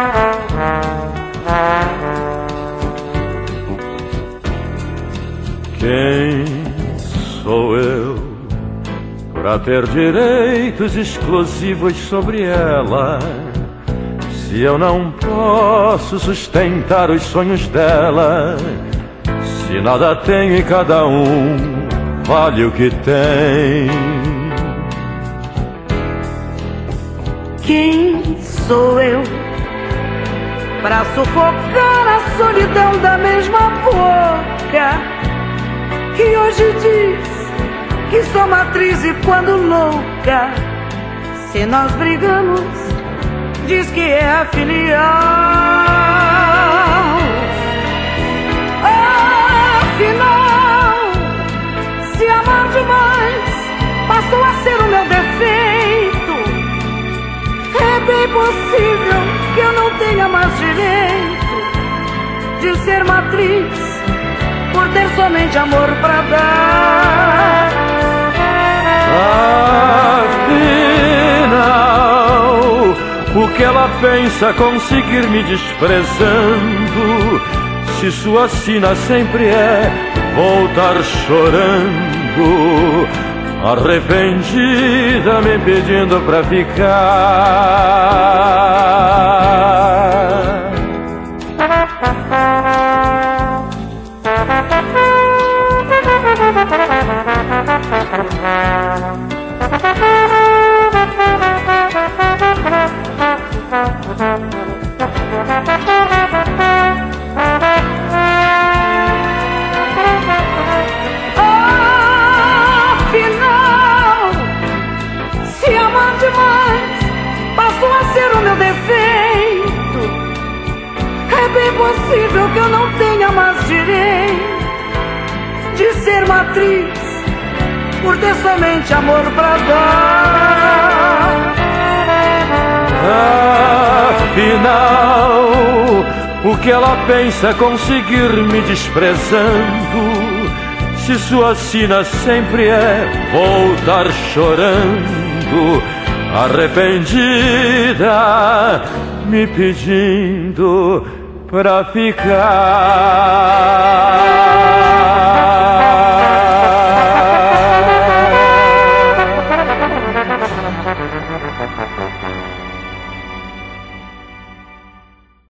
Quem sou eu pra ter direitos exclusivos sobre ela, se eu não posso sustentar os sonhos dela? Se nada tenho e cada um vale o que tem. Quem sou eu pra sufocar a solidão da mesma boca que hoje diz que sou matriz e quando louca, se nós brigamos, diz que é a filial. Afinal, se amar demais passou a ser o meu defeito, é bem possível que eu não tenha mais direito de ser matriz por ter somente amor pra dar. Afinal, o que ela pensa conseguir me desprezando, se sua sina sempre é voltar chorando, arrependida me pedindo pra ficar. Afinal, se amar demais passou a ser o meu defeito, é bem possível que eu não tenha mais direito de ser matriz por ter somente amor pra dar. Afinal, o que ela pensa conseguir me desprezando, se sua sina sempre é voltar chorando, arrependida me pedindo pra ficar.